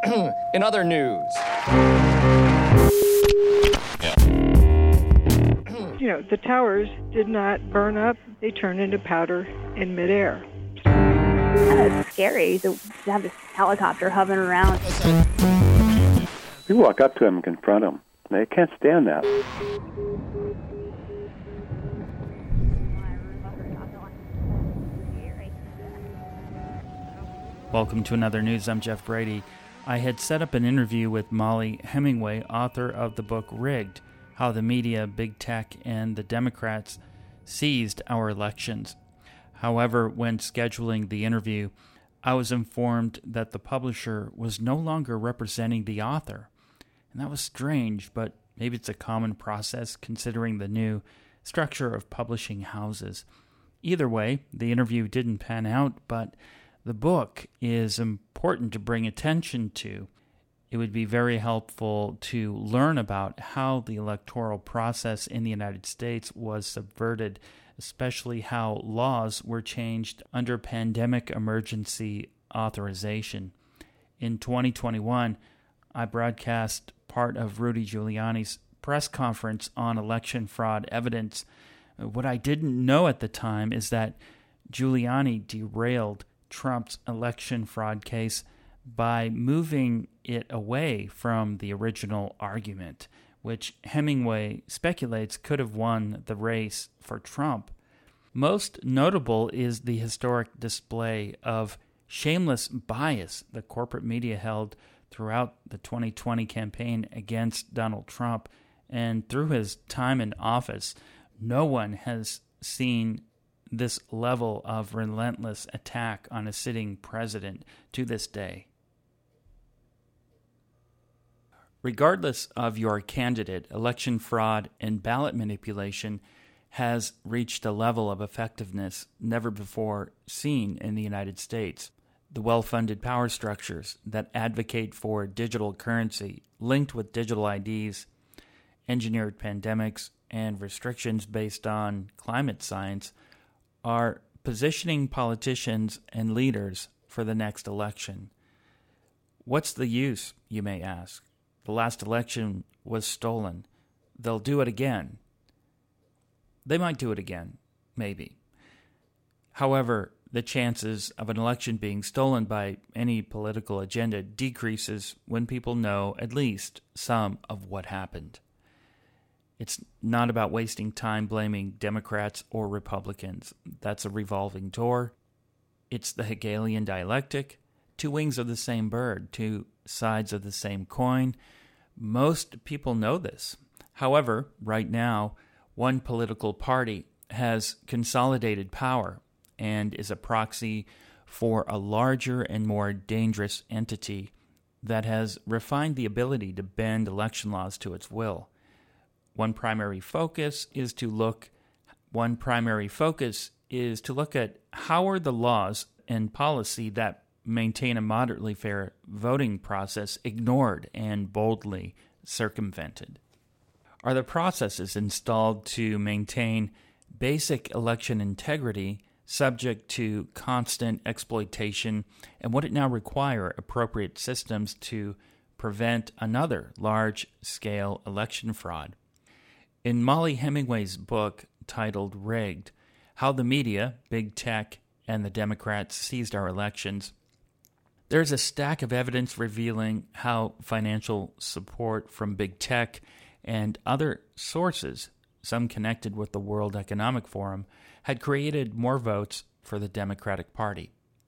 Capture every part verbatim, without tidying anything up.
In other news. You know, the towers did not burn up. They turned into powder in midair. Uh, it's scary to have this helicopter hovering around. You walk up to them and confront them. They can't stand that. Welcome to Another News. I'm Jeff Brady. I had set up an interview with Mollie Hemingway, author of the book Rigged: How the Media, Big Tech, and the Democrats Seized Our Elections. However, when scheduling the interview, I was informed that the publisher was no longer representing the author. And that was strange, but maybe it's a common process considering the new structure of publishing houses. Either way, the interview didn't pan out, but the book is important to bring attention to. It would be very helpful to learn about how the electoral process in the United States was subverted, especially how laws were changed under pandemic emergency authorization. In twenty twenty-one, I broadcast part of Rudy Giuliani's press conference on election fraud evidence. What I didn't know at the time is that Giuliani derailed Trump's election fraud case by moving it away from the original argument, which Hemingway speculates could have won the race for Trump. Most notable is the historic display of shameless bias the corporate media held throughout the twenty twenty campaign against Donald Trump, and through his time in office, no one has seen this level of relentless attack on a sitting president to this day. Regardless of your candidate, election fraud and ballot manipulation has reached a level of effectiveness never before seen in the United States. The well-funded power structures that advocate for digital currency linked with digital I Ds, engineered pandemics, and restrictions based on climate science are positioning politicians and leaders for the next election. What's the use, you may ask? The last election was stolen. They'll do it again. They might do it again, maybe. However, the chances of an election being stolen by any political agenda decreases when people know at least some of what happened. It's not about wasting time blaming Democrats or Republicans. That's a revolving door. It's the Hegelian dialectic, two wings of the same bird, two sides of the same coin. Most people know this. However, right now, one political party has consolidated power and is a proxy for a larger and more dangerous entity that has refined the ability to bend election laws to its will. One primary focus is to look one primary focus is to look at how are the laws and policy that maintain a moderately fair voting process ignored and boldly circumvented. Are the processes installed to maintain basic election integrity subject to constant exploitation, and would it now require appropriate systems to prevent another large-scale election fraud? In Mollie Hemingway's book titled Rigged: How the Media, Big Tech, and the Democrats Seized Our Elections, there's a stack of evidence revealing how financial support from big tech and other sources, some connected with the World Economic Forum, had created more votes for the Democratic Party.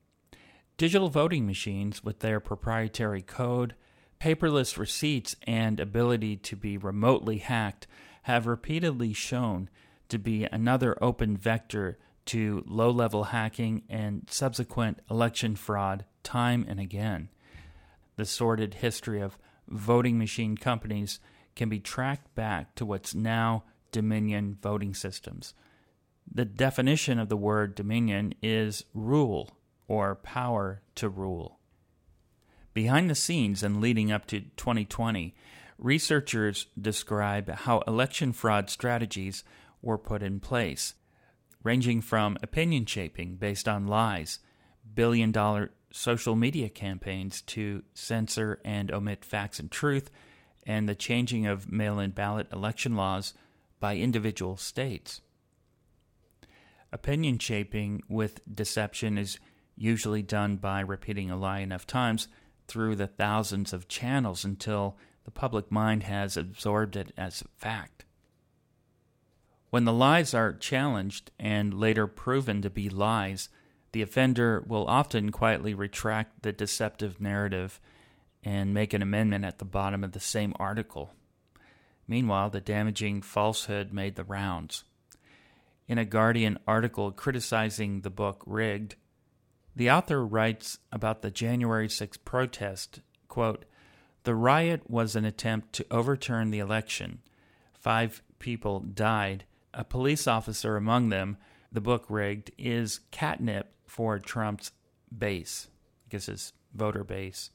Digital voting machines with their proprietary code, paperless receipts, and ability to be remotely hacked have repeatedly shown to be another open vector to low-level hacking and subsequent election fraud time and again. The sordid history of voting machine companies can be tracked back to what's now Dominion voting systems. The definition of the word Dominion is rule, or power to rule. Behind the scenes and leading up to twenty twenty, researchers describe how election fraud strategies were put in place, ranging from opinion shaping based on lies, billion-dollar social media campaigns to censor and omit facts and truth, and the changing of mail-in ballot election laws by individual states. Opinion shaping with deception is usually done by repeating a lie enough times through the thousands of channels until the public mind has absorbed it as fact. When the lies are challenged and later proven to be lies, the offender will often quietly retract the deceptive narrative and make an amendment at the bottom of the same article. Meanwhile, the damaging falsehood made the rounds. In a Guardian article criticizing the book Rigged, the author writes about the January sixth protest, quote, "The riot was an attempt to overturn the election. Five people died, a police officer among them. The book Rigged is catnip for Trump's base," I guess his voter base.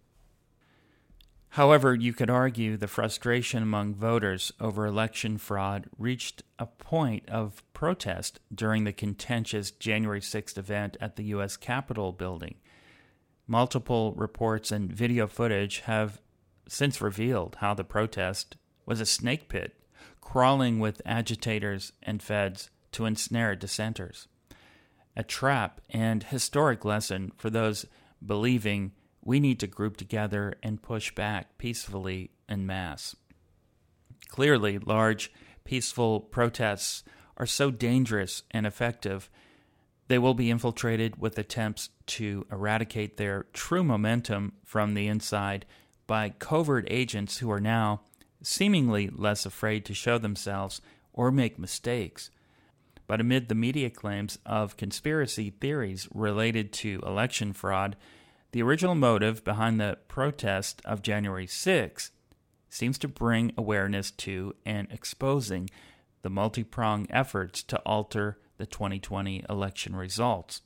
However, you could argue the frustration among voters over election fraud reached a point of protest during the contentious January sixth event at the U S Capitol building. Multiple reports and video footage have since revealed how the protest was a snake pit, crawling with agitators and feds to ensnare dissenters. A trap and historic lesson for those believing we need to group together and push back peacefully en masse. Clearly, large, peaceful protests are so dangerous and effective, they will be infiltrated with attempts to eradicate their true momentum from the inside by covert agents who are now seemingly less afraid to show themselves or make mistakes. But amid the media claims of conspiracy theories related to election fraud, the original motive behind the protest of January sixth seems to bring awareness to and exposing the multi-pronged efforts to alter the twenty twenty election results.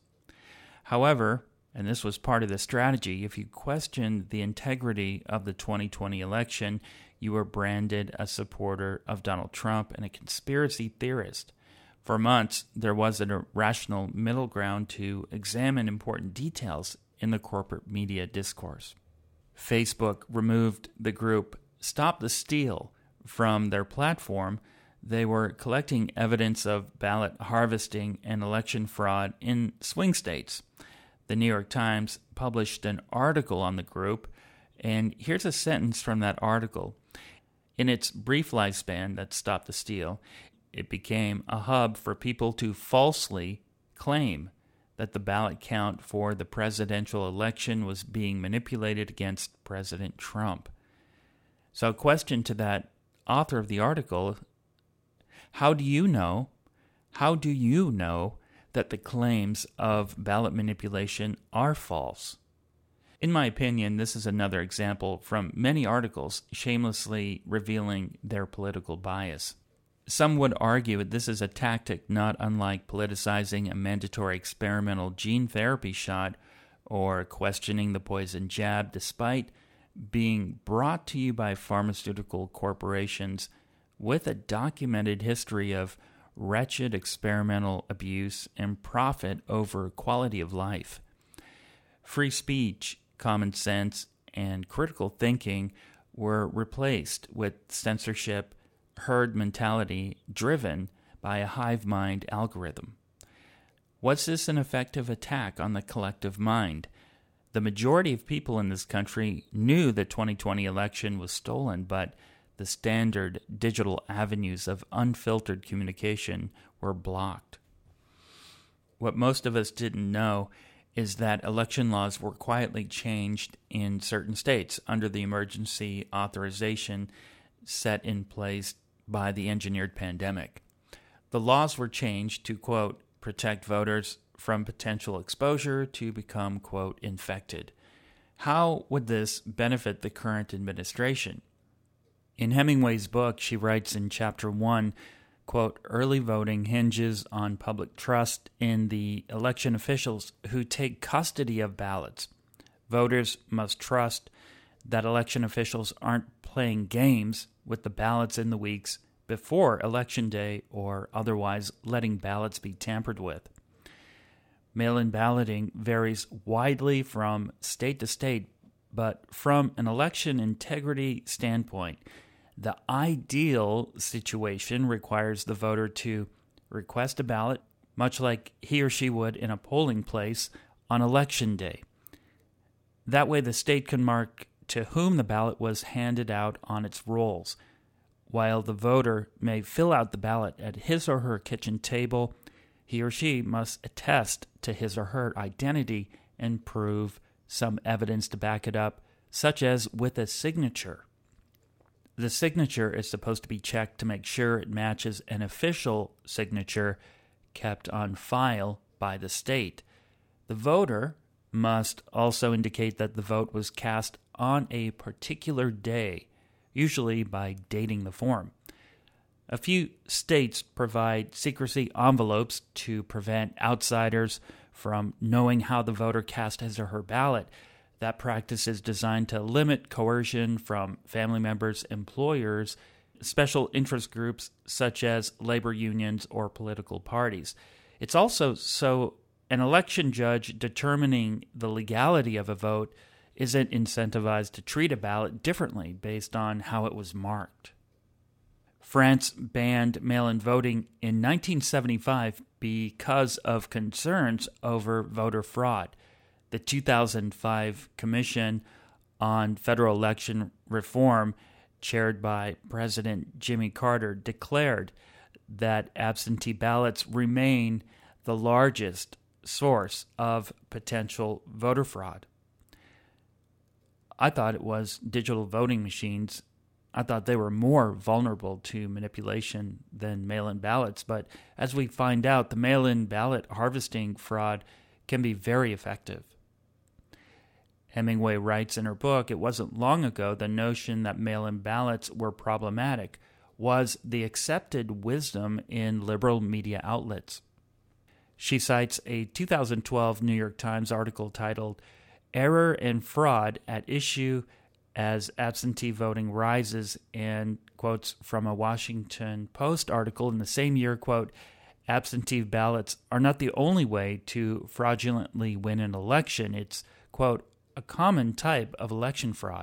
However, and this was part of the strategy, if you questioned the integrity of the twenty twenty election, you were branded a supporter of Donald Trump and a conspiracy theorist. For months, there was a rational middle ground to examine important details in the corporate media discourse. Facebook removed the group Stop the Steal from their platform. They were collecting evidence of ballot harvesting and election fraud in swing states. The New York Times published an article on the group, and here's a sentence from that article. In its brief lifespan, that Stop the Steal, it became a hub for people to falsely claim that the ballot count for the presidential election was being manipulated against President Trump. So a question to that author of the article, how do you know, how do you know that the claims of ballot manipulation are false? In my opinion, this is another example from many articles shamelessly revealing their political bias. Some would argue that this is a tactic not unlike politicizing a mandatory experimental gene therapy shot or questioning the poison jab, despite being brought to you by pharmaceutical corporations with a documented history of wretched experimental abuse and profit over quality of life. Free speech, common sense, and critical thinking were replaced with censorship, herd mentality driven by a hive mind algorithm. Was this an effective attack on the collective mind? The majority of people in this country knew the twenty twenty election was stolen, but the standard digital avenues of unfiltered communication were blocked. What most of us didn't know is that election laws were quietly changed in certain states under the emergency authorization set in place by the engineered pandemic. The laws were changed to, quote, protect voters from potential exposure to become, quote, infected. How would this benefit the current administration? In Hemingway's book, she writes in chapter one, quote, early voting hinges on public trust in the election officials who take custody of ballots. Voters must trust that election officials aren't playing games with the ballots in the weeks before Election Day or otherwise letting ballots be tampered with. Mail-in balloting varies widely from state to state, but from an election integrity standpoint, the ideal situation requires the voter to request a ballot, much like he or she would in a polling place on Election Day. That way, the state can mark to whom the ballot was handed out on its rolls, while the voter may fill out the ballot at his or her kitchen table. He or she must attest to his or her identity and prove some evidence to back it up, such as with a signature. The signature is supposed to be checked to make sure it matches an official signature kept on file by the state. The voter must also indicate that the vote was cast on a particular day, usually by dating the form. A few states provide secrecy envelopes to prevent outsiders from knowing how the voter cast his or her ballot. That practice is designed to limit coercion from family members, employers, special interest groups such as labor unions or political parties. It's also so an election judge determining the legality of a vote isn't incentivized to treat a ballot differently based on how it was marked. France banned mail-in voting in nineteen seventy-five because of concerns over voter fraud. The two thousand five Commission on Federal Election Reform, chaired by President Jimmy Carter, declared that absentee ballots remain the largest source of potential voter fraud. I thought it was digital voting machines. I thought they were more vulnerable to manipulation than mail-in ballots, but as we find out, the mail-in ballot harvesting fraud can be very effective. Hemingway writes in her book, it wasn't long ago the notion that mail-in ballots were problematic was the accepted wisdom in liberal media outlets. She cites a two thousand twelve New York Times article titled, Error and Fraud at Issue as Absentee Voting Rises, and quotes from a Washington Post article in the same year, quote, absentee ballots are not the only way to fraudulently win an election. It's, quote, a common type of election fraud.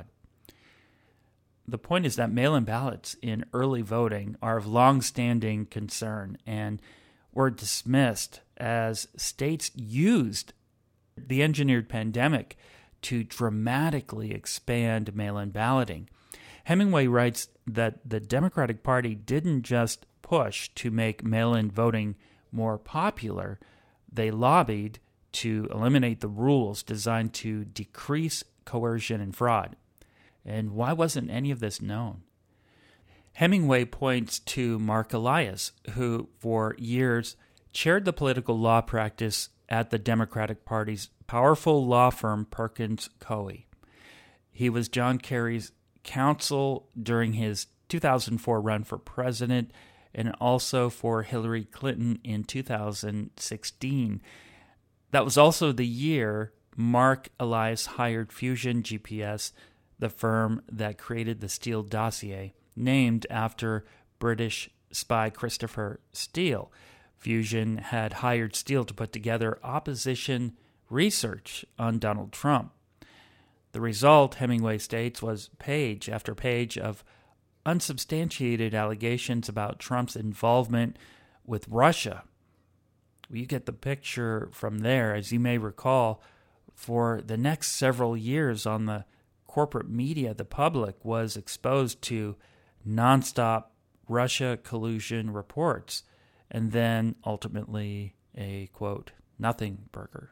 The point is that mail-in ballots in early voting are of long-standing concern and were dismissed as states used the engineered pandemic to dramatically expand mail-in balloting. Hemingway writes that the Democratic Party didn't just push to make mail-in voting more popular, they lobbied to eliminate the rules designed to decrease coercion and fraud. And why wasn't any of this known? Hemingway points to Mark Elias, who for years chaired the political law practice at the Democratic Party's powerful law firm Perkins Coie. He was John Kerry's counsel during his two thousand four run for president and also for Hillary Clinton in two thousand sixteen. That was also the year Mark Elias hired Fusion G P S, the firm that created the Steele dossier, named after British spy Christopher Steele. Fusion had hired Steele to put together opposition research on Donald Trump. The result, Hemingway states, was page after page of unsubstantiated allegations about Trump's involvement with Russia. You get the picture from there. As you may recall, for the next several years on the corporate media, the public was exposed to nonstop Russia collusion reports, and then ultimately a, quote, nothing burger.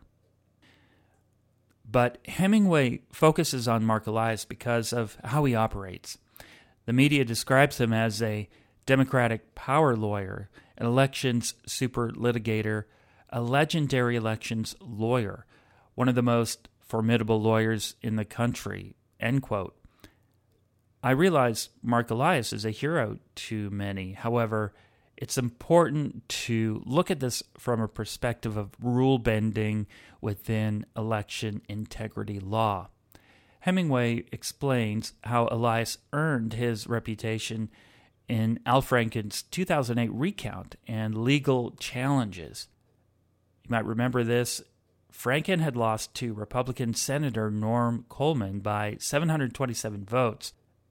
But Hemingway focuses on Mark Elias because of how he operates. The media describes him as a Democratic power lawyer, an elections super litigator, a legendary elections lawyer, one of the most formidable lawyers in the country, end quote. I realize Mark Elias is a hero to many. However, it's important to look at this from a perspective of rule bending within election integrity law. Hemingway explains how Elias earned his reputation in Al Franken's two thousand eight recount and legal challenges. You might remember this. Franken had lost to Republican Senator Norm Coleman by seven hundred twenty-seven votes.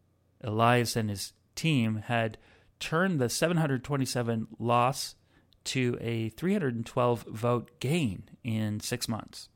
Elias and his team had turned the seven hundred twenty-seven loss to a three hundred twelve vote gain in six months.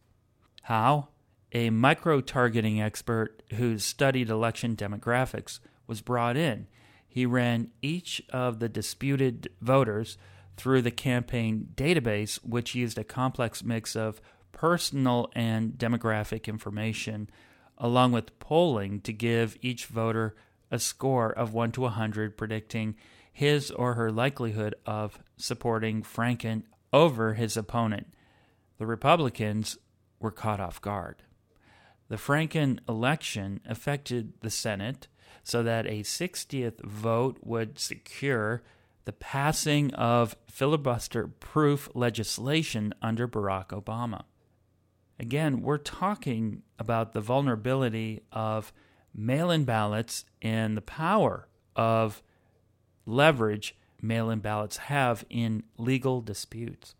How? A micro-targeting expert who studied election demographics was brought in. He ran each of the disputed voters through the campaign database, which used a complex mix of personal and demographic information, along with polling to give each voter a score of one to one hundred, predicting his or her likelihood of supporting Franken over his opponent. The Republicans were caught off guard. The Franken election affected the Senate so that a sixtieth vote would secure the passing of filibuster-proof legislation under Barack Obama. Again, we're talking about the vulnerability of mail-in ballots and the power of leverage mail-in ballots have in legal disputes.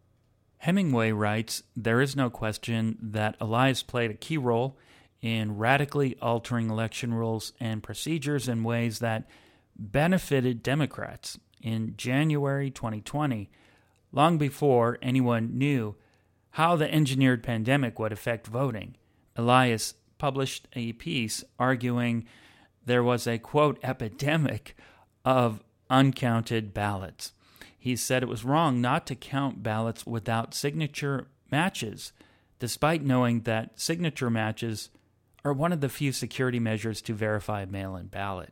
Hemingway writes, "There is no question that Elias played a key role in radically altering election rules and procedures in ways that benefited Democrats in January twenty twenty, long before anyone knew how the engineered pandemic would affect voting." Elias published a piece arguing there was a, quote, epidemic of uncounted ballots. He said it was wrong not to count ballots without signature matches, despite knowing that signature matches are one of the few security measures to verify a mail-in ballot.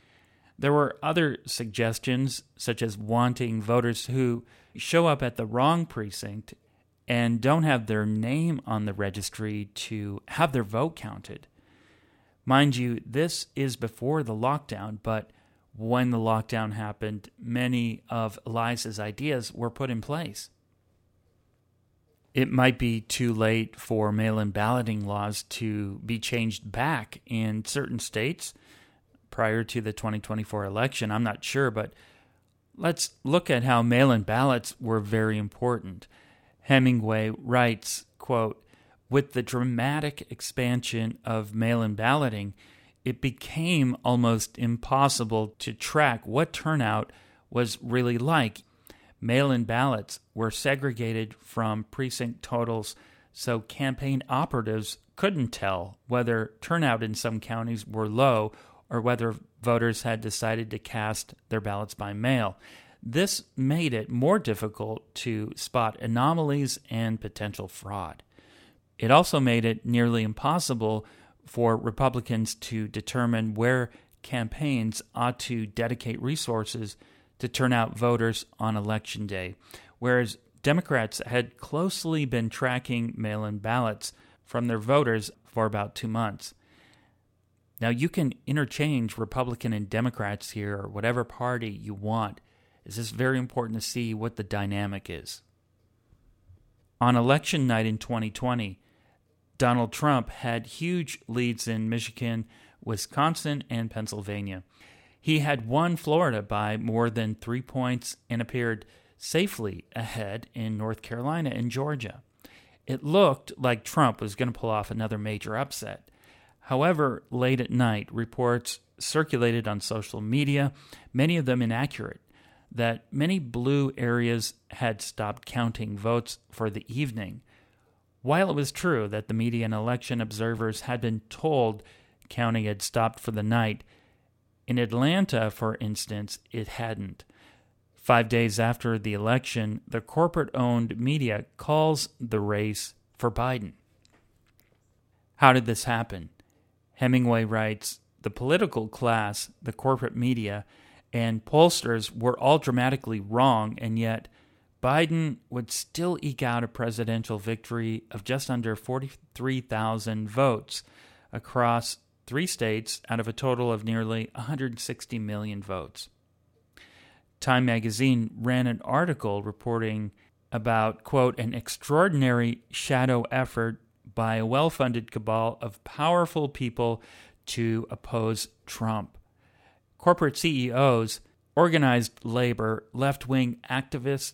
There were other suggestions, such as wanting voters who show up at the wrong precinct and don't have their name on the registry to have their vote counted. Mind you, this is before the lockdown, but when the lockdown happened, many of Elias's ideas were put in place. It might be too late for mail-in balloting laws to be changed back in certain states prior to the twenty twenty-four election. I'm not sure, but let's look at how mail-in ballots were very important. Hemingway writes, quote, "With the dramatic expansion of mail-in balloting, it became almost impossible to track what turnout was really like. Mail-in ballots were segregated from precinct totals, so campaign operatives couldn't tell whether turnout in some counties were low or whether voters had decided to cast their ballots by mail. This made it more difficult to spot anomalies and potential fraud. It also made it nearly impossible for Republicans to determine where campaigns ought to dedicate resources to turn out voters on Election Day, whereas Democrats had closely been tracking mail-in ballots from their voters for about two months. Now, you can interchange Republican and Democrats here, or whatever party you want. It's just very important to see what the dynamic is. On election night in twenty twenty, Donald Trump had huge leads in Michigan, Wisconsin, and Pennsylvania. He had won Florida by more than three points and appeared safely ahead in North Carolina and Georgia. It looked like Trump was going to pull off another major upset. However, late at night, reports circulated on social media, many of them inaccurate, that many blue areas had stopped counting votes for the evening. While it was true that the media and election observers had been told counting had stopped for the night, in Atlanta, for instance, it hadn't. Five days after the election, the corporate-owned media calls the race for Biden. How did this happen? Hemingway writes, "The political class, the corporate media, and pollsters were all dramatically wrong, and yet Biden would still eke out a presidential victory of just under forty-three thousand votes across three states out of a total of nearly one hundred sixty million votes." Time magazine ran an article reporting about, quote, "an extraordinary shadow effort by a well-funded cabal of powerful people to oppose Trump. Corporate C E Os, organized labor, left-wing activists,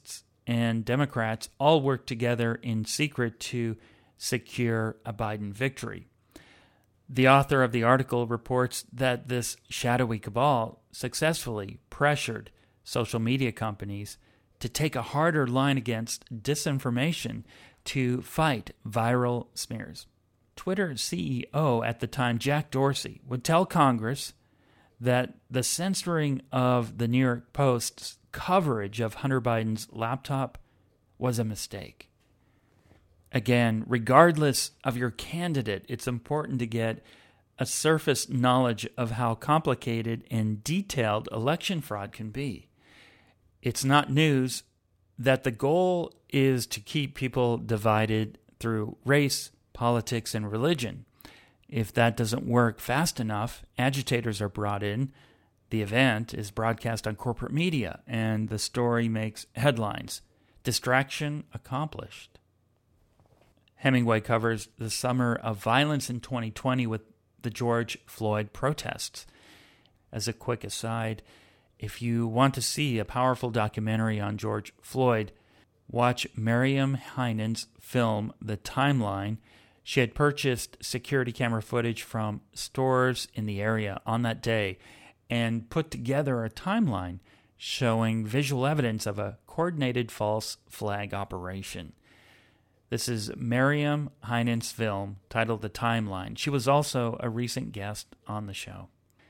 and Democrats all worked together in secret to secure a Biden victory. The author of the article reports that this shadowy cabal successfully pressured social media companies to take a harder line against disinformation to fight viral smears. Twitter C E O at the time, Jack Dorsey, would tell Congress that the censoring of the New York Post's coverage of Hunter Biden's laptop was a mistake. Again, regardless of your candidate, it's important to get a surface knowledge of how complicated and detailed election fraud can be. It's not news that the goal is to keep people divided through race, politics, and religion. If that doesn't work fast enough, agitators are brought in, the event is broadcast on corporate media, and the story makes headlines. Distraction accomplished. Hemingway covers the summer of violence in twenty twenty with the George Floyd protests. As a quick aside, if you want to see a powerful documentary on George Floyd, watch Miriam Heinen's film, The Timeline. She had purchased security camera footage from stores in the area on that day and put together a timeline showing visual evidence of a coordinated false flag operation. This is Miriam Heinen's film titled The Timeline. She was also a recent guest on the show.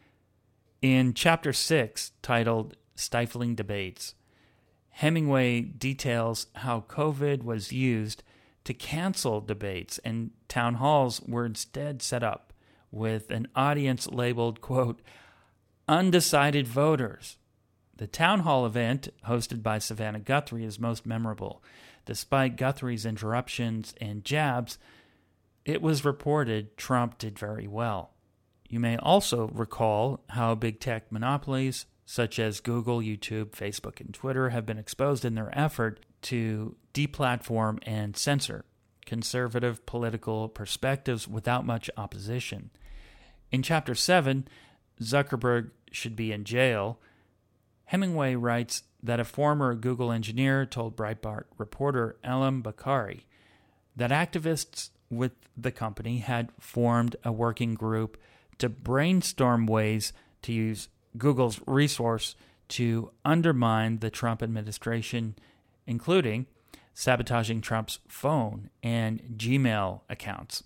In Chapter six, titled Stifling Debates, Hemingway details how COVID was used to cancel debates, and town halls were instead set up with an audience labeled, quote, undecided voters. The town hall event, hosted by Savannah Guthrie, is most memorable. Despite Guthrie's interruptions and jabs, it was reported Trump did very well. You may also recall how big tech monopolies such as Google, YouTube, Facebook, and Twitter have been exposed in their effort to deplatform and censor conservative political perspectives without much opposition. In Chapter seven, Zuckerberg should be in jail, Hemingway writes that a former Google engineer told Breitbart reporter Elam Bakari that activists with the company had formed a working group to brainstorm ways to use Google's resource to undermine the Trump administration, including sabotaging Trump's phone and Gmail accounts.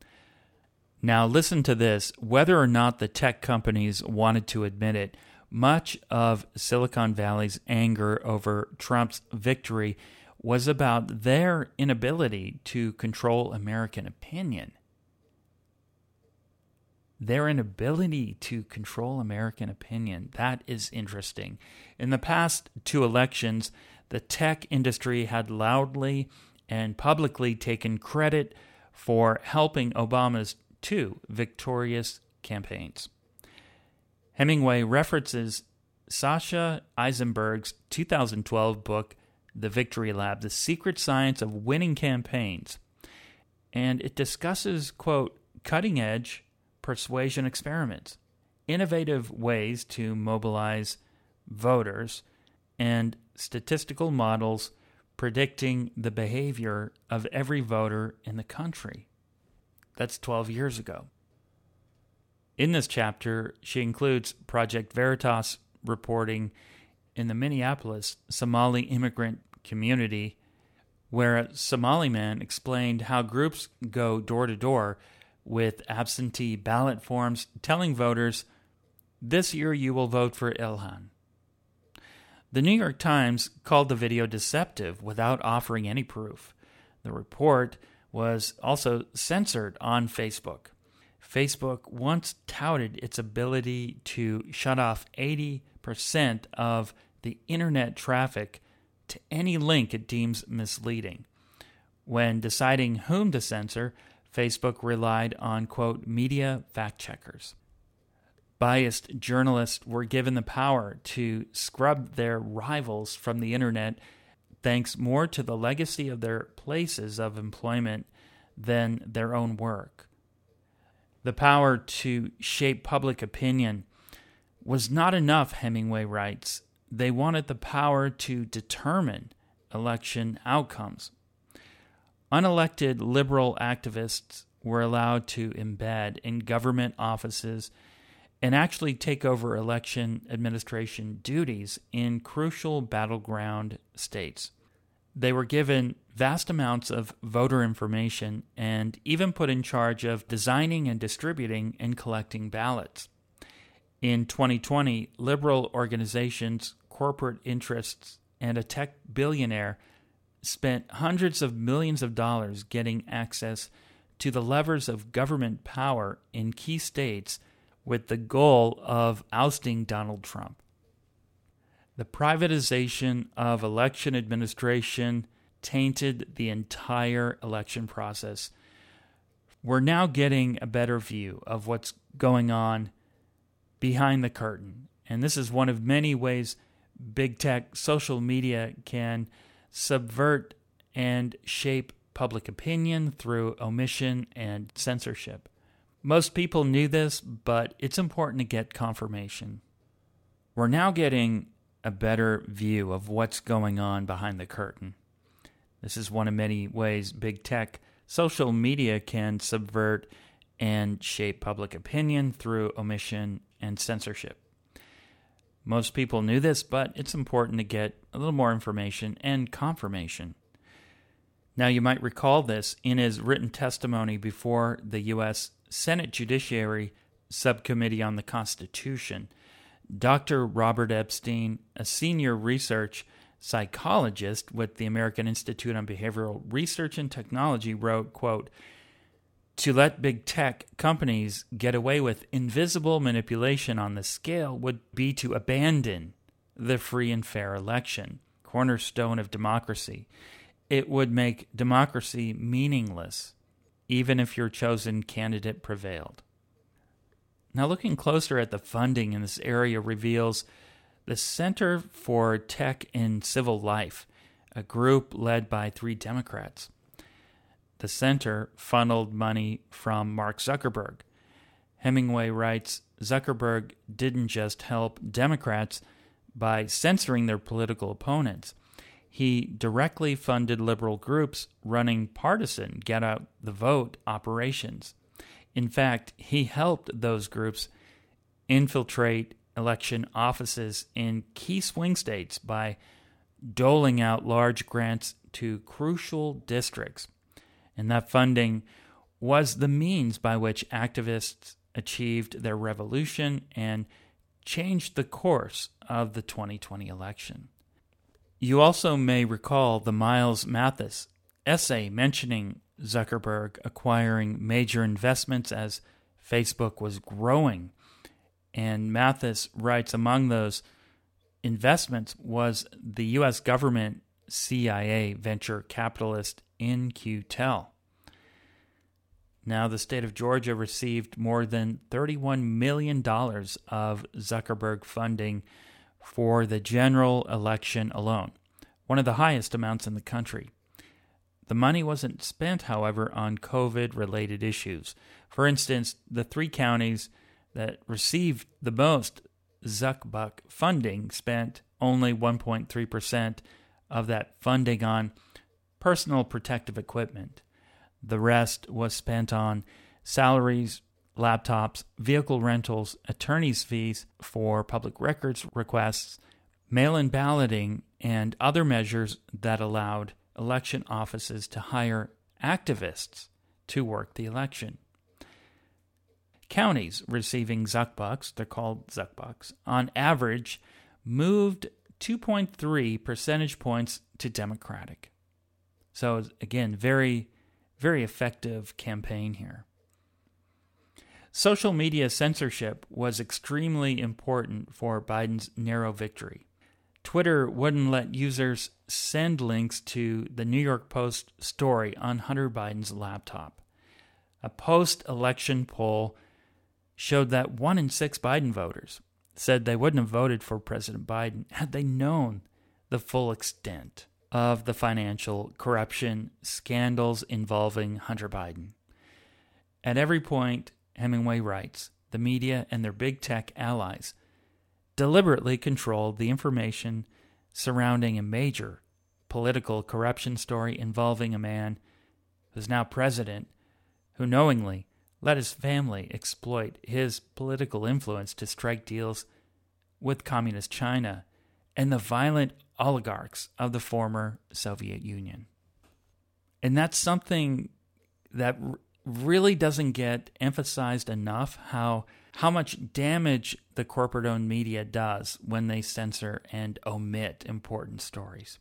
Now listen to this. Whether or not the tech companies wanted to admit it, much of Silicon Valley's anger over Trump's victory was about their inability to control American opinion. Their inability to control American opinion. That is interesting. In the past two elections, the tech industry had loudly and publicly taken credit for helping Obama's two victorious campaigns. Hemingway references Sasha Eisenberg's two thousand twelve book, The Victory Lab, The Secret Science of Winning Campaigns, and it discusses, quote, cutting-edge persuasion experiments, innovative ways to mobilize voters, and statistical models predicting the behavior of every voter in the country. That's twelve years ago. In this chapter, she includes Project Veritas reporting in the Minneapolis Somali immigrant community, where a Somali man explained how groups go door to door with absentee ballot forms telling voters, this year you will vote for Ilhan. The New York Times called the video deceptive without offering any proof. The report was also censored on Facebook. Facebook once touted its ability to shut off eighty percent of the internet traffic to any link it deems misleading. When deciding whom to censor, Facebook relied on, quote, media fact-checkers. Biased journalists were given the power to scrub their rivals from the internet thanks more to the legacy of their places of employment than their own work. The power to shape public opinion was not enough, Hemingway writes. They wanted the power to determine election outcomes. Unelected liberal activists were allowed to embed in government offices and actually take over election administration duties in crucial battleground states. They were given vast amounts of voter information and even put in charge of designing and distributing and collecting ballots. In twenty twenty, liberal organizations, corporate interests, and a tech billionaire spent hundreds of millions of dollars getting access to the levers of government power in key states with the goal of ousting Donald Trump. The privatization of election administration tainted the entire election process. We're now getting a better view of what's going on behind the curtain, and this is one of many ways big tech, social media can subvert and shape public opinion through omission and censorship. Most people knew this, but it's important to get confirmation. We're now getting a better view of what's going on behind the curtain. This is one of many ways big tech, social media can subvert and shape public opinion through omission and censorship. Most people knew this, but it's important to get a little more information and confirmation. Now, you might recall this in his written testimony before the U S Senate Judiciary Subcommittee on the Constitution. Doctor Robert Epstein, a senior research psychologist with the American Institute on Behavioral Research and Technology, wrote, quote, "To let big tech companies get away with invisible manipulation on this scale would be to abandon the free and fair election, cornerstone of democracy. It would make democracy meaningless, even if your chosen candidate prevailed." Now, looking closer at the funding in this area reveals the Center for Tech and Civil Life, a group led by three Democrats. The center funneled money from Mark Zuckerberg. Hemingway writes, Zuckerberg didn't just help Democrats by censoring their political opponents. He directly funded liberal groups running partisan get-out-the-vote operations. In fact, he helped those groups infiltrate election offices in key swing states by doling out large grants to crucial districts. And that funding was the means by which activists achieved their revolution and changed the course of the twenty twenty election. You also may recall the Miles Mathis essay mentioning Zuckerberg acquiring major investments as Facebook was growing. And Mathis writes among those investments was the U S government C I A venture capitalist In-Q-Tel. Now, the state of Georgia received more than thirty-one million dollars of Zuckerberg funding for the general election alone, one of the highest amounts in the country. The money wasn't spent, however, on COVID-related issues. For instance, the three counties that received the most Zuckbuck funding spent only one point three percent of that funding on personal protective equipment. The rest was spent on salaries, laptops, vehicle rentals, attorney's fees for public records requests, mail-in balloting, and other measures that allowed election offices to hire activists to work the election. Counties receiving Zuckbucks, they're called Zuckbucks, on average moved two point three percentage points to Democratic. So again, very, very effective campaign here. Social media censorship was extremely important for Biden's narrow victory. Twitter wouldn't let users send links to the New York Post story on Hunter Biden's laptop. A post-election poll showed that one in six Biden voters said they wouldn't have voted for President Biden had they known the full extent of the financial corruption scandals involving Hunter Biden. At every point, Hemingway writes, the media and their big tech allies deliberately controlled the information surrounding a major political corruption story involving a man who's now president who knowingly let his family exploit his political influence to strike deals with Communist China and the violent oligarchs of the former Soviet Union. And that's something that r- really doesn't get emphasized enough, how how much damage the corporate-owned media does when they censor and omit important stories.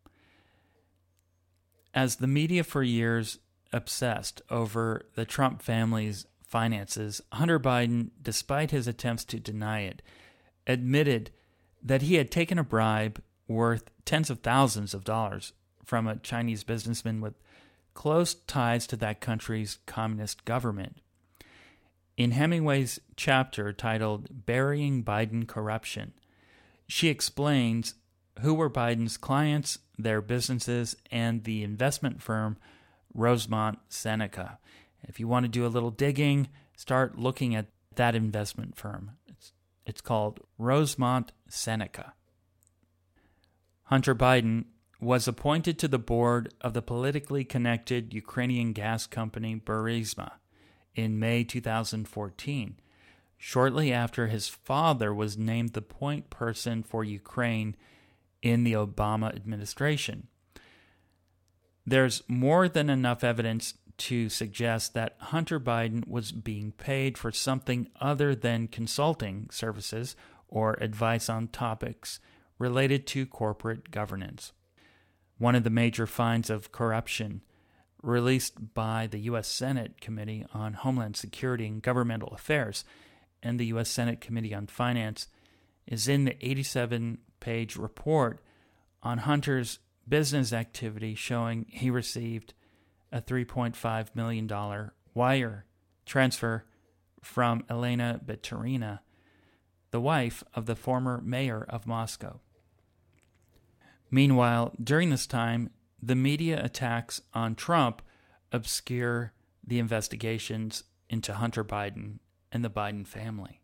As the media for years obsessed over the Trump family's finances, Hunter Biden, despite his attempts to deny it, admitted that he had taken a bribe worth tens of thousands of dollars from a Chinese businessman with close ties to that country's communist government. In Hemingway's chapter titled Burying Biden Corruption, she explains who were Biden's clients, their businesses, and the investment firm Rosemont Seneca. If you want to do a little digging, start looking at that investment firm. It's, it's called Rosemont Seneca. Hunter Biden was appointed to the board of the politically connected Ukrainian gas company Burisma in May two thousand fourteen, shortly after his father was named the point person for Ukraine in the Obama administration. There's more than enough evidence to suggest that Hunter Biden was being paid for something other than consulting services or advice on topics related to corporate governance. One of the major finds of corruption released by the U S Senate Committee on Homeland Security and Governmental Affairs and the U S Senate Committee on Finance is in the eighty-seven page report on Hunter's business activity, showing he received a three point five million dollars wire transfer from Elena Baturina, the wife of the former mayor of Moscow. Meanwhile, during this time, the media attacks on Trump obscure the investigations into Hunter Biden and the Biden family.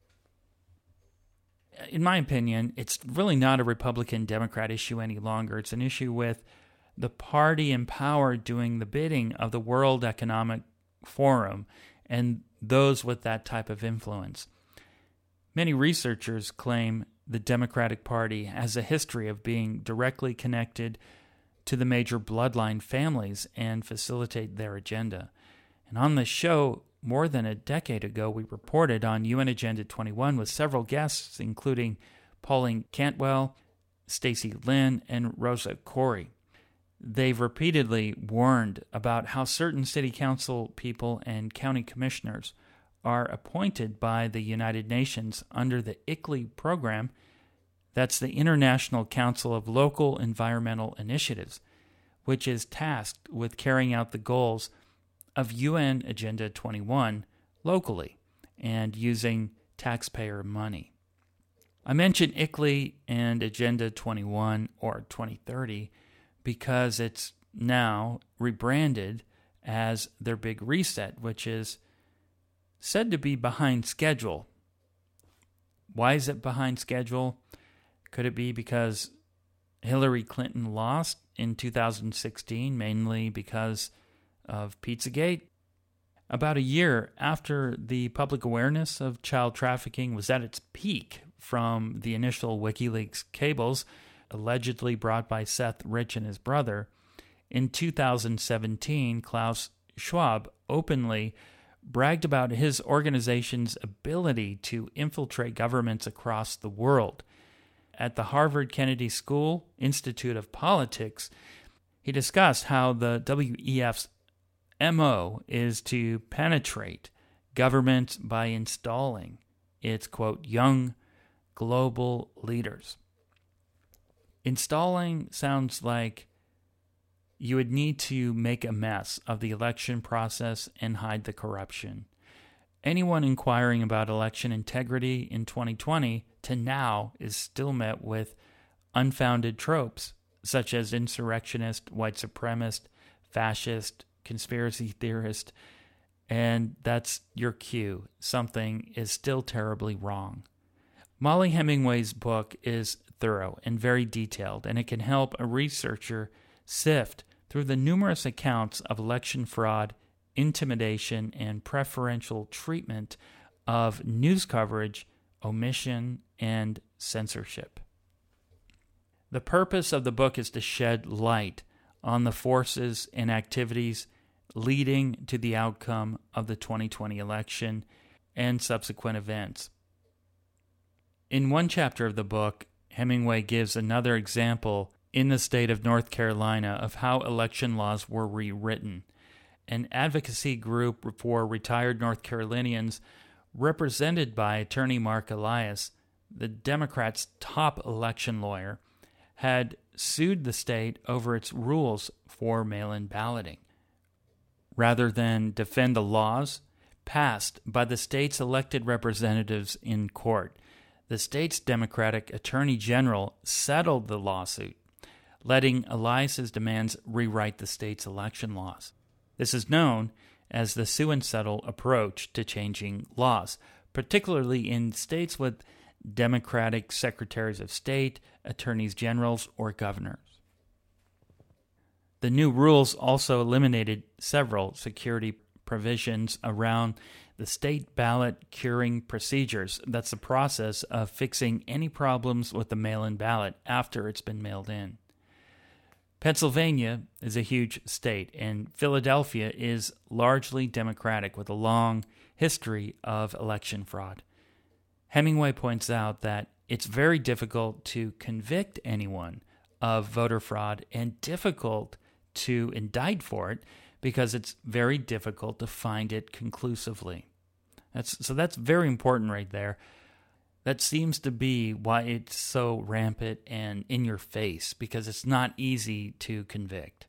In my opinion, it's really not a Republican-Democrat issue any longer. It's an issue with the party in power doing the bidding of the World Economic Forum and those with that type of influence. Many researchers claim the Democratic Party has a history of being directly connected to the major bloodline families and facilitate their agenda. And on the show, more than a decade ago, we reported on U N Agenda twenty-one with several guests, including Pauline Cantwell, Stacy Lynn, and Rosa Corey. They've repeatedly warned about how certain city council people and county commissioners are appointed by the United Nations under the I C L E program. That's the International Council of Local Environmental Initiatives, which is tasked with carrying out the goals of U N Agenda twenty-one locally and using taxpayer money. I mention I C L E and Agenda twenty-one or twenty thirty because it's now rebranded as their big reset, which is said to be behind schedule. Why is it behind schedule? Could it be because Hillary Clinton lost in two thousand sixteen, mainly because of Pizzagate? About a year after the public awareness of child trafficking was at its peak from the initial WikiLeaks cables, allegedly brought by Seth Rich and his brother, in two thousand seventeen, Klaus Schwab openly bragged about his organization's ability to infiltrate governments across the world. At the Harvard Kennedy School Institute of Politics, he discussed how the W E F's M O is to penetrate governments by installing its, quote, young global leaders. Installing sounds like you would need to make a mess of the election process and hide the corruption. Anyone inquiring about election integrity in twenty twenty to now is still met with unfounded tropes, such as insurrectionist, white supremacist, fascist, conspiracy theorist, and that's your cue. Something is still terribly wrong. Molly Hemingway's book is thorough and very detailed, and it can help a researcher sift through the numerous accounts of election fraud, intimidation, and preferential treatment of news coverage, omission, and censorship. The purpose of the book is to shed light on the forces and activities leading to the outcome of the twenty twenty election and subsequent events. In one chapter of the book, Hemingway gives another example in the state of North Carolina of how election laws were rewritten. An advocacy group for retired North Carolinians, represented by attorney Mark Elias, the Democrats' top election lawyer, had sued the state over its rules for mail-in balloting. Rather than defend the laws passed by the state's elected representatives in court, the state's Democratic Attorney General settled the lawsuit, letting Elias's demands rewrite the state's election laws. This is known as the sue and settle approach to changing laws, particularly in states with Democratic secretaries of state, attorneys generals, or governors. The new rules also eliminated several security provisions around the state ballot curing procedures. That's the process of fixing any problems with the mail-in ballot after it's been mailed in. Pennsylvania is a huge state, and Philadelphia is largely Democratic with a long history of election fraud. Hemingway points out that it's very difficult to convict anyone of voter fraud and difficult to indict for it because it's very difficult to find it conclusively. That's, so that's very important right there. That seems to be why it's so rampant and in your face, because it's not easy to convict.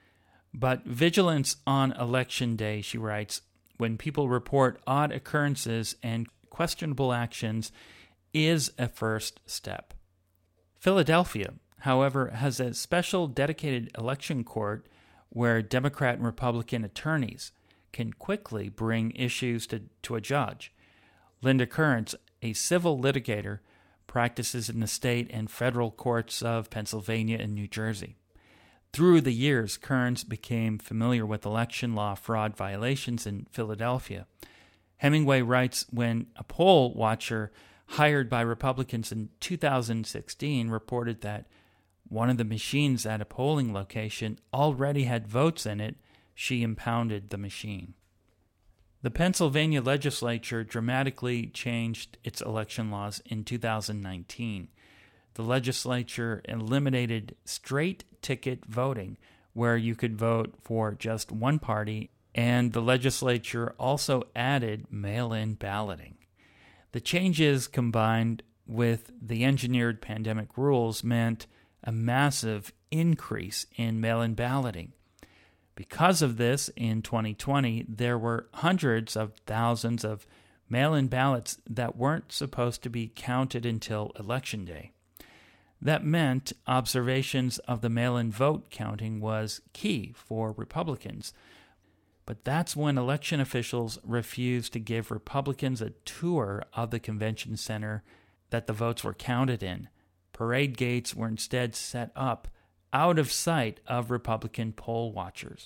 But vigilance on election day, she writes, when people report odd occurrences and questionable actions, is a first step. Philadelphia, however, has a special dedicated election court where Democrat and Republican attorneys can quickly bring issues to, to a judge. Linda Kearns, a civil litigator, practices in the state and federal courts of Pennsylvania and New Jersey. Through the years, Kearns became familiar with election law fraud violations in Philadelphia. Hemingway writes, when a poll watcher hired by Republicans in two thousand sixteen reported that one of the machines at a polling location already had votes in it, she impounded the machine. The Pennsylvania legislature dramatically changed its election laws in two thousand nineteen. The legislature eliminated straight ticket voting, where you could vote for just one party, and the legislature also added mail-in balloting. The changes, combined with the engineered pandemic rules, meant a massive increase in mail-in balloting. Because of this, in twenty twenty, there were hundreds of thousands of mail-in ballots that weren't supposed to be counted until Election Day. That meant observations of the mail-in vote counting was key for Republicans. But that's when election officials refused to give Republicans a tour of the convention center that the votes were counted in. Parade gates were instead set up out of sight of Republican poll watchers.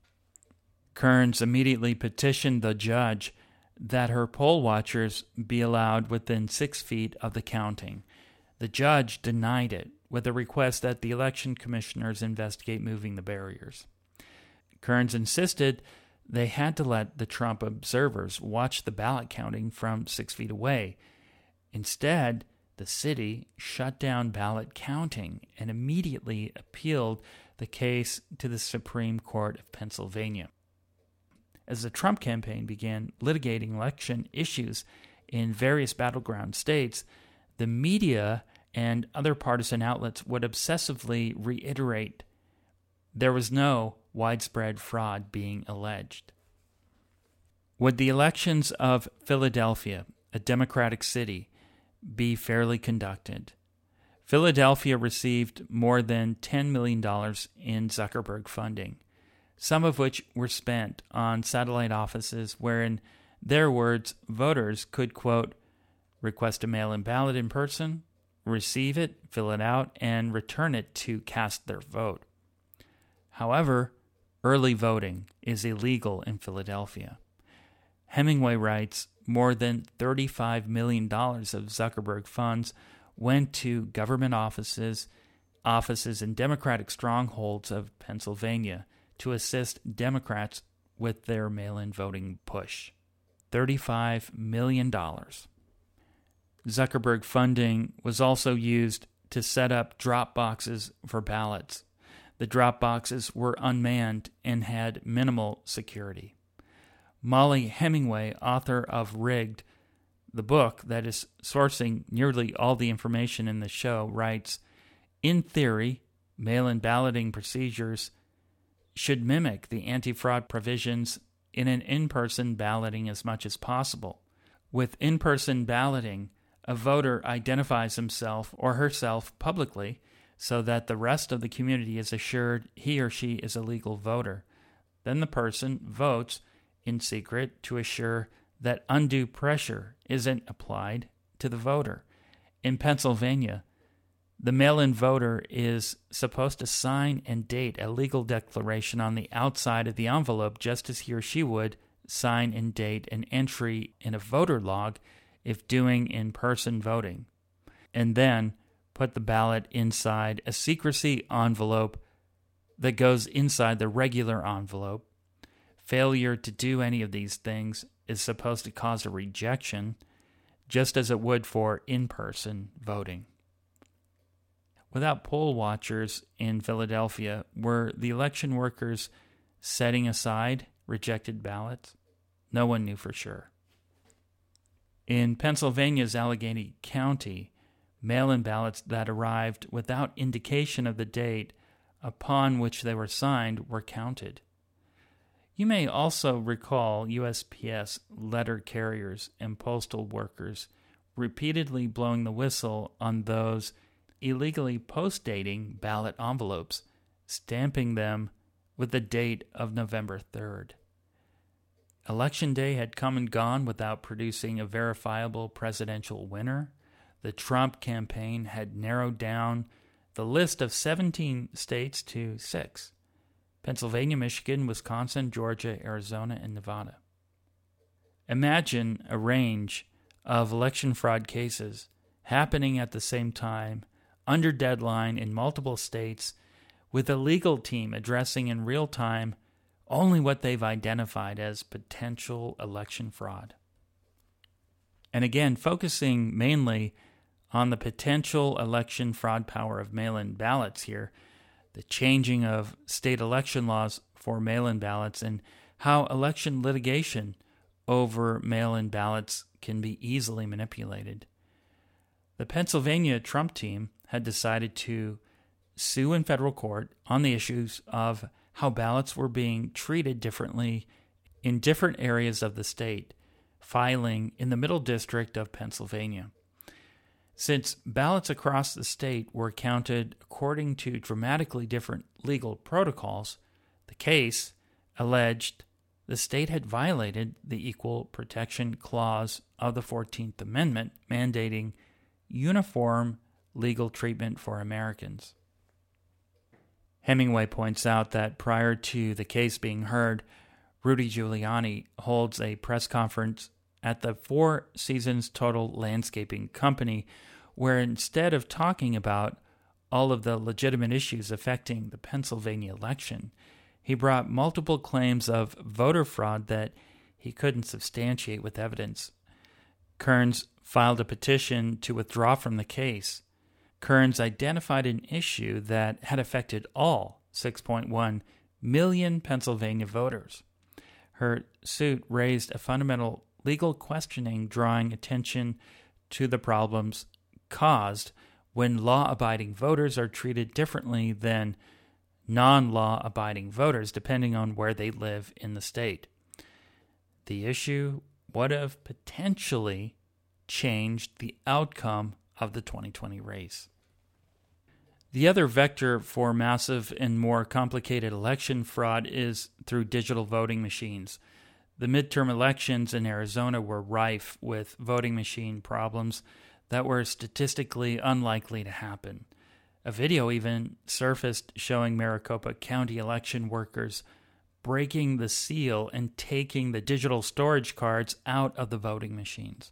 Kearns immediately petitioned the judge that her poll watchers be allowed within six feet of the counting. The judge denied it, with a request that the election commissioners investigate moving the barriers. Kearns insisted they had to let the Trump observers watch the ballot counting from six feet away. Instead, the city shut down ballot counting and immediately appealed the case to the Supreme Court of Pennsylvania. As the Trump campaign began litigating election issues in various battleground states, the media and other partisan outlets would obsessively reiterate there was no widespread fraud being alleged. Would the elections of Philadelphia, a Democratic city, be fairly conducted? Philadelphia received more than ten million dollars in Zuckerberg funding, some of which were spent on satellite offices where, in their words, voters could, quote, request a mail-in ballot in person receive it, fill it out, and return it to cast their vote. However, early voting is illegal in Philadelphia. Hemingway writes, more than thirty-five million dollars of Zuckerberg funds went to government offices, offices in Democratic strongholds of Pennsylvania to assist Democrats with their mail-in voting push. thirty-five million dollars. Zuckerberg funding was also used to set up drop boxes for ballots. The drop boxes were unmanned and had minimal security. Molly Hemingway, author of Rigged, the book that is sourcing nearly all the information in the show, writes, in theory, mail-in balloting procedures should mimic the anti-fraud provisions in an in-person balloting as much as possible. With in-person balloting, a voter identifies himself or herself publicly so that the rest of the community is assured he or she is a legal voter. Then the person votes in secret to assure that undue pressure isn't applied to the voter. In Pennsylvania, the mail-in voter is supposed to sign and date a legal declaration on the outside of the envelope just as he or she would sign and date an entry in a voter log if doing in-person voting, and then put the ballot inside a secrecy envelope that goes inside the regular envelope. Failure to do any of these things is supposed to cause a rejection, just as it would for in-person voting. Without poll watchers in Philadelphia, were the election workers setting aside rejected ballots? No one knew for sure. In Pennsylvania's Allegheny County, mail-in ballots that arrived without indication of the date upon which they were signed were counted. You may also recall U S P S letter carriers and postal workers repeatedly blowing the whistle on those illegally post-dating ballot envelopes, stamping them with the date of November third. Election day had come and gone without producing a verifiable presidential winner. The Trump campaign had narrowed down the list of seventeen states to six: Pennsylvania, Michigan, Wisconsin, Georgia, Arizona, and Nevada. Imagine a range of election fraud cases happening at the same time, under deadline in multiple states, with a legal team addressing in real time only what they've identified as potential election fraud. And again, focusing mainly on the potential election fraud power of mail-in ballots here, the changing of state election laws for mail-in ballots, and how election litigation over mail-in ballots can be easily manipulated. The Pennsylvania Trump team had decided to sue in federal court on the issues of how ballots were being treated differently in different areas of the state, filing in the Middle District of Pennsylvania. Since ballots across the state were counted according to dramatically different legal protocols, the case alleged the state had violated the Equal Protection Clause of the fourteenth Amendment, mandating uniform legal treatment for Americans. Hemingway points out that prior to the case being heard, Rudy Giuliani holds a press conference at the Four Seasons Total Landscaping Company, where instead of talking about all of the legitimate issues affecting the Pennsylvania election, he brought multiple claims of voter fraud that he couldn't substantiate with evidence. Kearns filed a petition to withdraw from the case. Kearns identified an issue that had affected all six point one million Pennsylvania voters. Her suit raised a fundamental legal questioning, drawing attention to the problems caused when law-abiding voters are treated differently than non-law-abiding voters, depending on where they live in the state. The issue would have potentially changed the outcome of the twenty twenty race. The other vector for massive and more complicated election fraud is through digital voting machines. The midterm elections in Arizona were rife with voting machine problems that were statistically unlikely to happen. A video even surfaced showing Maricopa County election workers breaking the seal and taking the digital storage cards out of the voting machines.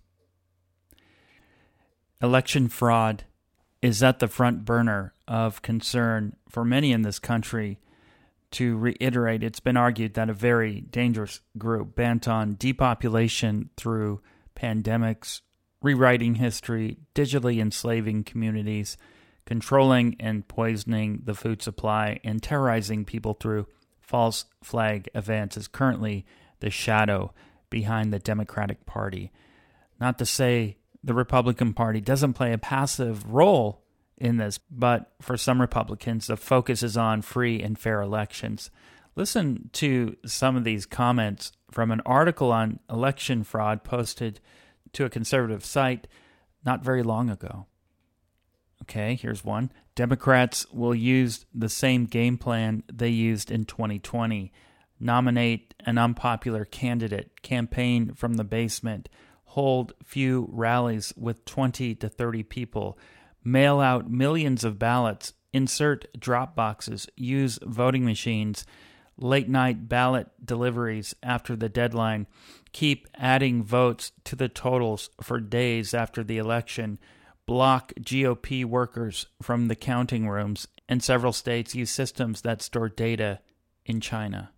Election fraud is at the front burner of concern for many in this country. To reiterate, it's been argued that a very dangerous group bent on depopulation through pandemics, rewriting history, digitally enslaving communities, controlling and poisoning the food supply, and terrorizing people through false flag events is currently the shadow behind the Democratic Party. Not to say the Republican Party doesn't play a passive role in this, but for some Republicans, the focus is on free and fair elections. Listen to some of these comments from an article on election fraud posted to a conservative site not very long ago. Okay, here's one. Democrats will use the same game plan they used in twenty twenty. Nominate an unpopular candidate, campaign from the basement, hold few rallies with twenty to thirty people, mail out millions of ballots, insert drop boxes, use voting machines, late-night ballot deliveries after the deadline, keep adding votes to the totals for days after the election, block G O P workers from the counting rooms, and several states use systems that store data in China.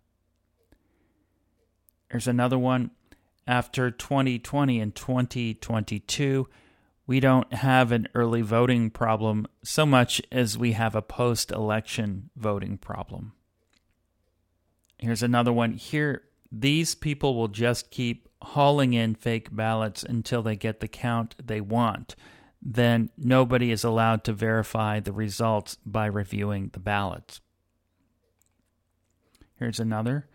Here's another one. After twenty twenty and twenty twenty-two, we don't have an early voting problem so much as we have a post-election voting problem. Here's another one. Here, these people will just keep hauling in fake ballots until they get the count they want. Then nobody is allowed to verify the results by reviewing the ballots. Here's another.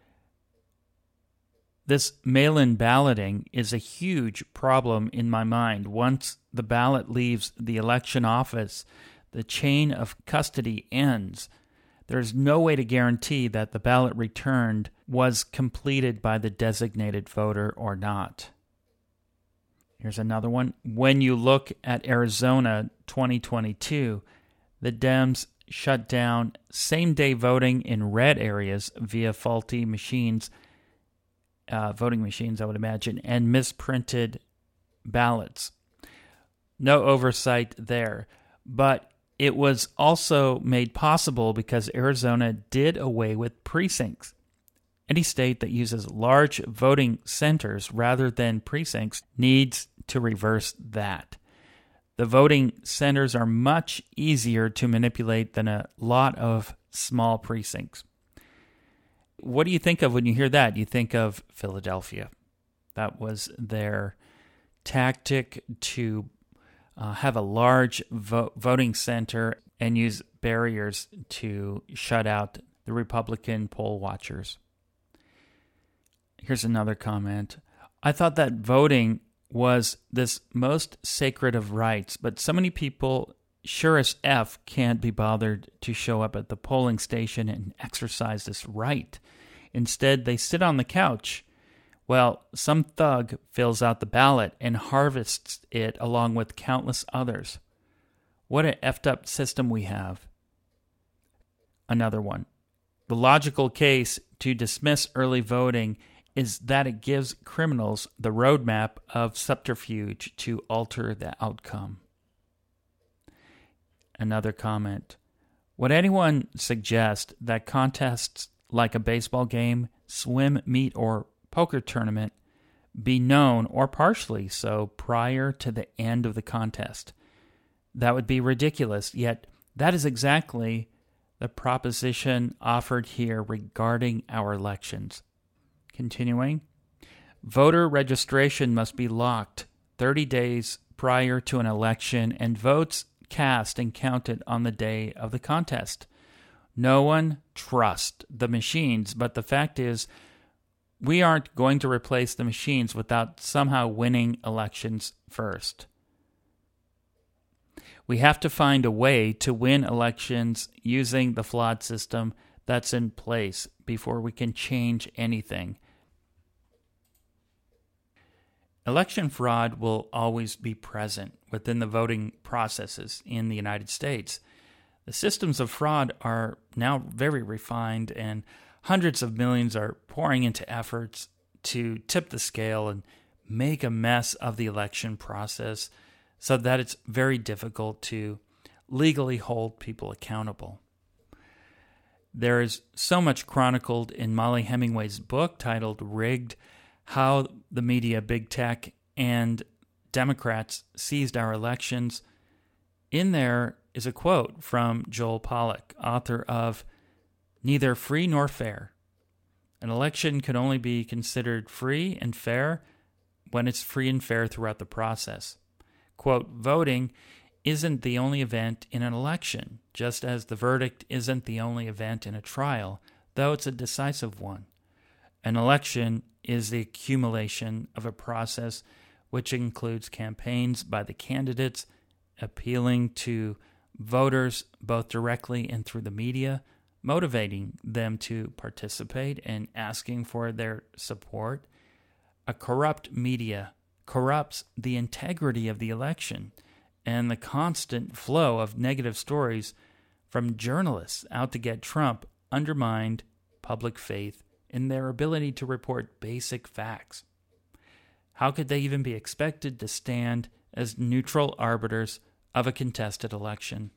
This mail-in balloting is a huge problem in my mind. Once the ballot leaves the election office, the chain of custody ends. There's no way to guarantee that the ballot returned was completed by the designated voter or not. Here's another one. When you look at Arizona twenty twenty-two, the Dems shut down same-day voting in red areas via faulty machines, uh, voting machines, I would imagine, and misprinted ballots. No oversight there. But it was also made possible because Arizona did away with precincts. Any state that uses large voting centers rather than precincts needs to reverse that. The voting centers are much easier to manipulate than a lot of small precincts. What do you think of when you hear that? You think of Philadelphia. That was their tactic to uh, have a large vo- voting center and use barriers to shut out the Republican poll watchers. Here's another comment. I thought that voting was this most sacred of rights, but so many people sure as F can't be bothered to show up at the polling station and exercise this right. Instead, they sit on the couch. Well, some thug fills out the ballot and harvests it along with countless others. What an effed up system we have. Another one. The logical case to dismiss early voting is that it gives criminals the roadmap of subterfuge to alter the outcome. Another comment. Would anyone suggest that contests like a baseball game, swim meet, or poker tournament be known, or partially so, prior to the end of the contest? That would be ridiculous, yet that is exactly the proposition offered here regarding our elections. Continuing, voter registration must be locked thirty days prior to an election and votes cast and counted on the day of the contest. No one trusts the machines, but the fact is we aren't going to replace the machines without somehow winning elections first. We have to find a way to win elections using the flawed system that's in place before we can change anything. Election fraud will always be present within the voting processes in the United States. The systems of fraud are now very refined, and hundreds of millions are pouring into efforts to tip the scale and make a mess of the election process so that it's very difficult to legally hold people accountable. There is so much chronicled in Molly Hemingway's book titled Rigged, how the media, big tech, and Democrats seized our elections. In there is a quote from Joel Pollak, author of Neither Free Nor Fair. An election could only be considered free and fair when it's free and fair throughout the process. Quote, voting isn't the only event in an election, just as the verdict isn't the only event in a trial, though it's a decisive one. An election is the accumulation of a process which includes campaigns by the candidates appealing to voters both directly and through the media, motivating them to participate and asking for their support. A corrupt media corrupts the integrity of the election, and the constant flow of negative stories from journalists out to get Trump undermined public faith in their ability to report basic facts. How could they even be expected to stand as neutral arbiters of a contested election?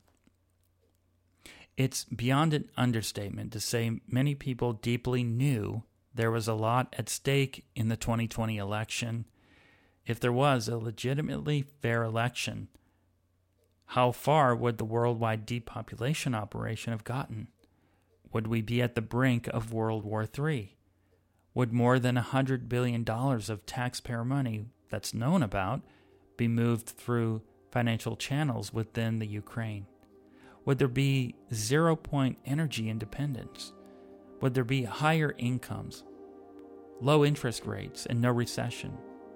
It's beyond an understatement to say many people deeply knew there was a lot at stake in the twenty twenty election. If there was a legitimately fair election, how far would the worldwide depopulation operation have gotten? Would we be at the brink of World War Three? Would more than one hundred billion dollars of taxpayer money that's known about be moved through financial channels within the Ukraine? Would there be zero-point energy independence? Would there be higher incomes, low interest rates, and no recession?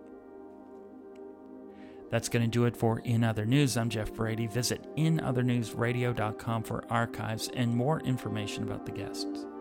That's going to do it for In Other News. I'm Jeff Brady. Visit in other news radio dot com for archives and more information about the guests.